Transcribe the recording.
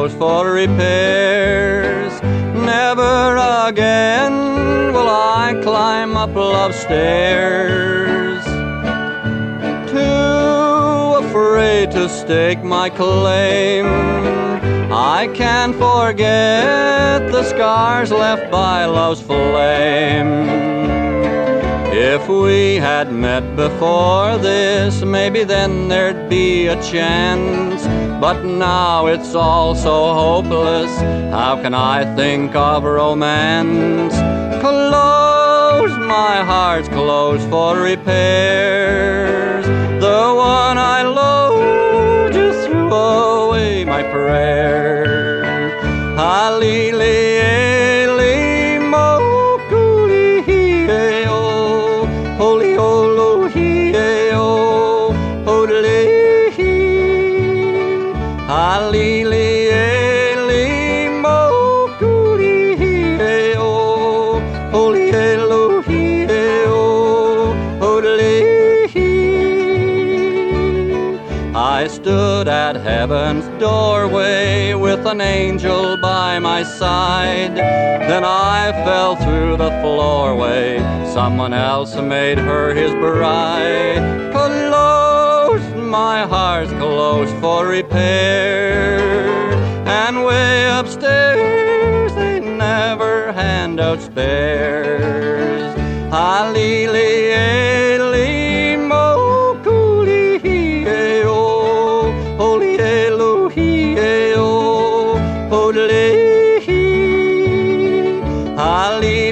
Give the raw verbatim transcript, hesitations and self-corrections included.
closed for repairs. Never again will I climb up love's stairs. Too afraid to stake my claim, I can't forget the scars left by love's flame. If we had met before this, maybe then there'd be a chance. But now it's all so hopeless, how can I think of romance? Closed, my heart's closed for repairs. The one I loved just threw away my prayer. Hallelujah, mo coolie hee oh, holy olo hee oh, holy hee. Hallelujah, mo coolie hee oh, holy olo hee oh, holy hee. I stood at heaven's doorway with an angel by my side. Then I fell through the floorway, someone else made her his bride. Closed, my heart's closed for repair. And way upstairs they never hand out spares. Hallelujah, mo coolie hee oh, holy Elohim, holy. Hallelujah.